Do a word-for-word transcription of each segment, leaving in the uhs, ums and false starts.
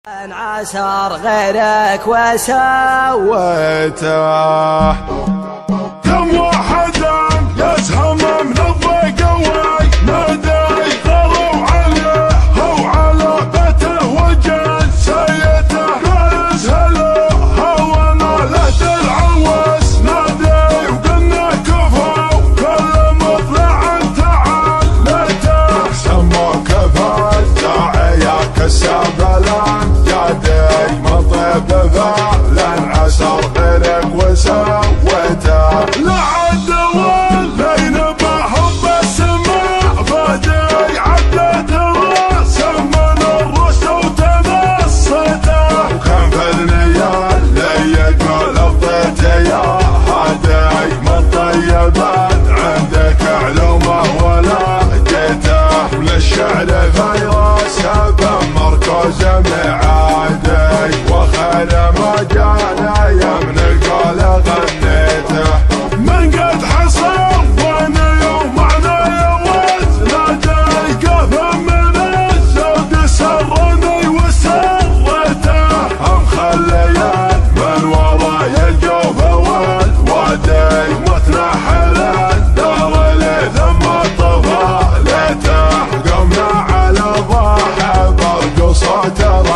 عسر غيرك وسويته. كم واحد يزهم من الضيقوي نادي غروا عليه هو على بيته وجل سيته جالس هلا هوانا لا تلعوس نادي وقلنا كفى كل مطلع تعال ليته سمى كفى الداعية كالسبلان جادي مطيب فعلا عسر غيرك وسويته. لا عد واللين بحب السماء بادي عدت راسه من الرشد وتمسته. وكان في النية اللي يقول افضيته يا هادي من طيبات عندك علومه ولا جيته. وللشعر فيروس بمركز معادي وخير ما جانا يمن القول غنيته. من قد حصل وانا يوم معنا يوز نادي قفا من الزود سرني وسرته. هم خليت من وراي الجوف والوادي متنحل الدار لي ثم طفالته. قمنا على ضاحى برقصة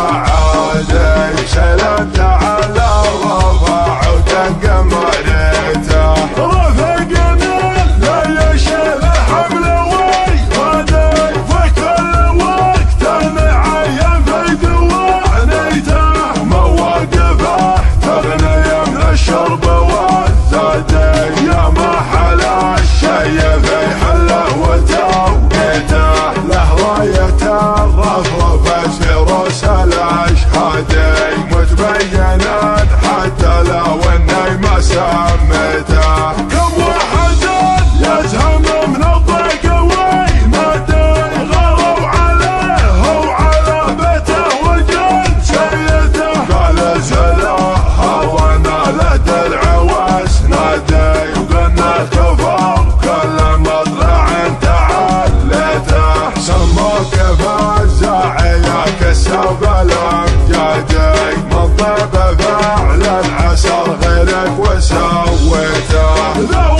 رعادي سلمت على الرفاع وتنقم ريته. رفقنا لا يشيل حمل ويفادي في كل وقت انا عين في دوانيته. مواقفه تغني من الشرب والزادي يا ما حلا الشي في حله وتوقيته. له راية الرفرفة في روس الاشهادي متبينات حتى لو اني ما سميته. كم واحد يزهم من الضيقوي نادي غروا عليه وعلى بيته وجل سيته. قال زلاها وانا لد العواس نادي وقلنا كفر كل مطلع تعليته. سموك فالزاعية كالسبل امجادي من طيب فعلا عسر غيرك وسويته.